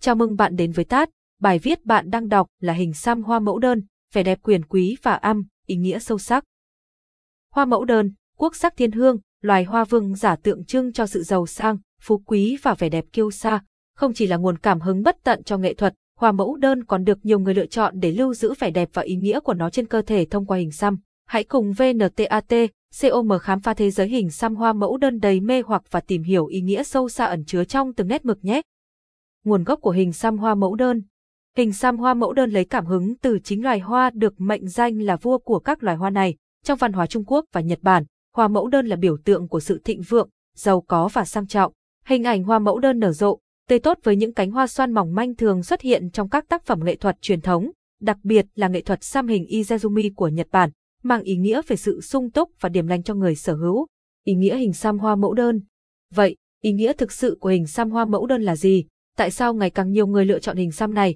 Chào mừng bạn đến với TAT, bài viết bạn đang đọc là hình xăm hoa mẫu đơn, vẻ đẹp quyền quý và âm, ý nghĩa sâu sắc. Hoa mẫu đơn, quốc sắc thiên hương, loài hoa vương giả tượng trưng cho sự giàu sang, phú quý và vẻ đẹp kiêu sa. Không chỉ là nguồn cảm hứng bất tận cho nghệ thuật, hoa mẫu đơn còn được nhiều người lựa chọn để lưu giữ vẻ đẹp và ý nghĩa của nó trên cơ thể thông qua hình xăm. Hãy cùng VNTAT.com khám phá thế giới hình xăm hoa mẫu đơn đầy mê hoặc và tìm hiểu ý nghĩa sâu xa ẩn chứa trong từng nét mực nhé. Nguồn gốc của hình xăm hoa mẫu đơn. Hình xăm hoa mẫu đơn lấy cảm hứng từ chính loài hoa được mệnh danh là vua của các loài hoa này. Trong văn hóa Trung Quốc và Nhật Bản, hoa mẫu đơn là biểu tượng của sự thịnh vượng, giàu có và sang trọng. Hình ảnh hoa mẫu đơn nở rộ, tươi tốt với những cánh hoa xoan mỏng manh thường xuất hiện trong các tác phẩm nghệ thuật truyền thống, đặc biệt là nghệ thuật xăm hình Izezumi của Nhật Bản, mang ý nghĩa về sự sung túc và điềm lành cho người sở hữu. Ý nghĩa hình xăm hoa mẫu đơn. Vậy, ý nghĩa thực sự của hình xăm hoa mẫu đơn là gì? Tại sao ngày càng nhiều người lựa chọn hình xăm này?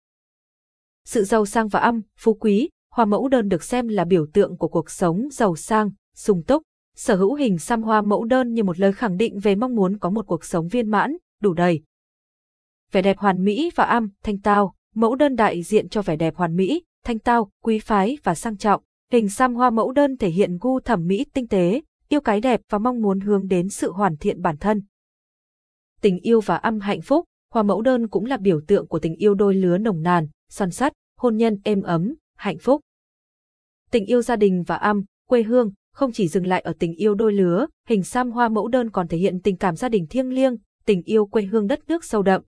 Sự giàu sang và phú quý, hoa mẫu đơn được xem là biểu tượng của cuộc sống giàu sang, sung túc. Sở hữu hình xăm hoa mẫu đơn như một lời khẳng định về mong muốn có một cuộc sống viên mãn, đủ đầy. Vẻ đẹp hoàn mỹ và thanh tao, mẫu đơn đại diện cho vẻ đẹp hoàn mỹ, thanh tao, quý phái và sang trọng. Hình xăm hoa mẫu đơn thể hiện gu thẩm mỹ tinh tế, yêu cái đẹp và mong muốn hướng đến sự hoàn thiện bản thân. Tình yêu và hạnh phúc, hoa mẫu đơn cũng là biểu tượng của tình yêu đôi lứa nồng nàn, son sắt, hôn nhân êm ấm, hạnh phúc. Tình yêu gia đình và quê hương, không chỉ dừng lại ở tình yêu đôi lứa, hình xăm hoa mẫu đơn còn thể hiện tình cảm gia đình thiêng liêng, tình yêu quê hương đất nước sâu đậm.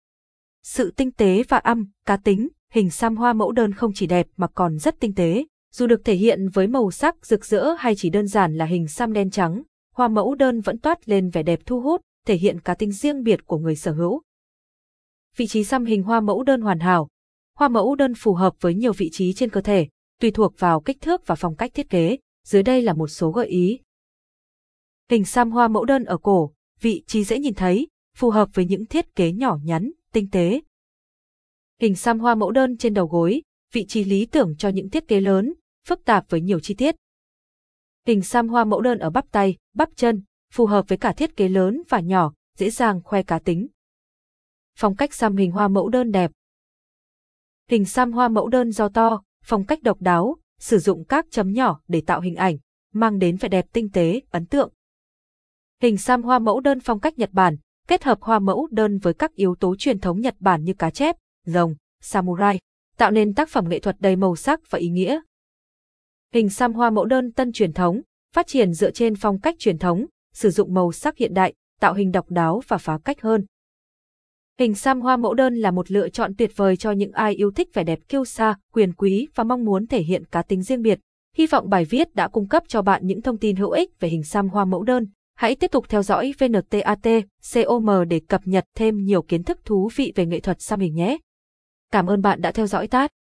Sự tinh tế và cá tính, hình xăm hoa mẫu đơn không chỉ đẹp mà còn rất tinh tế. Dù được thể hiện với màu sắc rực rỡ hay chỉ đơn giản là hình xăm đen trắng, hoa mẫu đơn vẫn toát lên vẻ đẹp thu hút, thể hiện cá tính riêng biệt của người sở hữu. Vị trí xăm hình hoa mẫu đơn hoàn hảo. Hoa mẫu đơn phù hợp với nhiều vị trí trên cơ thể, tùy thuộc vào kích thước và phong cách thiết kế. Dưới đây là một số gợi ý. Hình xăm hoa mẫu đơn ở cổ, vị trí dễ nhìn thấy, phù hợp với những thiết kế nhỏ nhắn, tinh tế. Hình xăm hoa mẫu đơn trên đầu gối, vị trí lý tưởng cho những thiết kế lớn, phức tạp với nhiều chi tiết. Hình xăm hoa mẫu đơn ở bắp tay, bắp chân, phù hợp với cả thiết kế lớn và nhỏ, dễ dàng khoe cá tính. Phong cách xăm hình hoa mẫu đơn đẹp. Hình xăm hoa mẫu đơn do to, phong cách độc đáo, sử dụng các chấm nhỏ để tạo hình ảnh, mang đến vẻ đẹp tinh tế, ấn tượng. Hình xăm hoa mẫu đơn phong cách Nhật Bản, kết hợp hoa mẫu đơn với các yếu tố truyền thống Nhật Bản như cá chép, rồng, samurai, tạo nên tác phẩm nghệ thuật đầy màu sắc và ý nghĩa. Hình xăm hoa mẫu đơn tân truyền thống, phát triển dựa trên phong cách truyền thống, sử dụng màu sắc hiện đại, tạo hình độc đáo và phá cách hơn. Hình xăm hoa mẫu đơn là một lựa chọn tuyệt vời cho những ai yêu thích vẻ đẹp kiêu sa, quyền quý và mong muốn thể hiện cá tính riêng biệt. Hy vọng bài viết đã cung cấp cho bạn những thông tin hữu ích về hình xăm hoa mẫu đơn. Hãy tiếp tục theo dõi VNTAT.com để cập nhật thêm nhiều kiến thức thú vị về nghệ thuật xăm hình nhé. Cảm ơn bạn đã theo dõi TAT.